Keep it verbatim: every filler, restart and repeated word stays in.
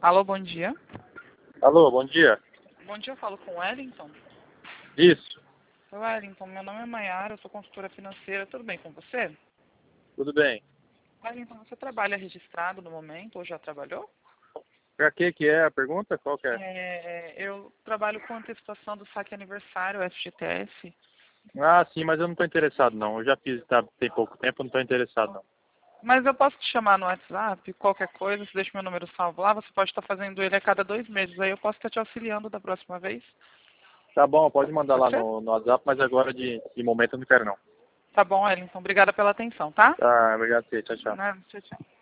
Alô, bom dia. Alô, bom dia. Bom dia, eu falo com o Wellington. Isso, Oi, Wellington, meu nome é Maiara, eu sou consultora financeira, tudo bem com você? tudo bem. Wellington, você trabalha registrado no momento ou já trabalhou? Pra que que é a pergunta? Qual que é? É, eu trabalho com antecipação do saque aniversário, F G T S. Ah, sim, mas eu não estou interessado não. Eu já fiz, tá, tem pouco tempo, eu não estou interessado não. Mas eu posso te chamar no WhatsApp, qualquer coisa, você deixa meu número salvo lá, você pode estar fazendo ele a cada dois meses, aí eu posso estar te auxiliando da próxima vez. Tá bom, pode mandar Pode lá ser? no, no WhatsApp, mas agora de, de momento eu não quero não. Tá bom, Wellington, obrigada pela atenção, tá? Tá, obrigado a você. Tchau, tchau. Nada, tchau, tchau.